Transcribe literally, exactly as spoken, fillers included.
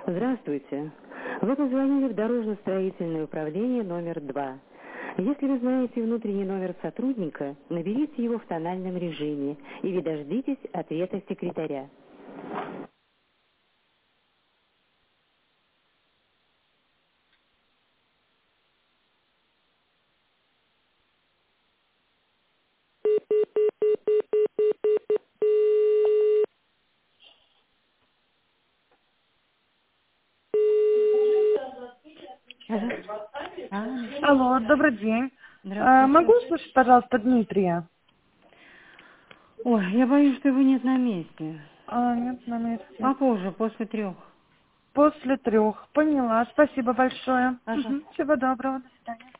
Здравствуйте. Вы позвонили в дорожно-строительное управление номер два. Если вы знаете внутренний номер сотрудника, наберите его в тональном режиме или дождитесь ответа секретаря. Ага. А, Алло, добрый день. А, здравствуйте. могу услышать, пожалуйста, Дмитрия? Ой, я боюсь, что его нет на месте. А, нет, на месте. Попозже, после трех. После трех. Поняла. Спасибо большое. Пожалуйста. Мгм. Всего доброго. До свидания.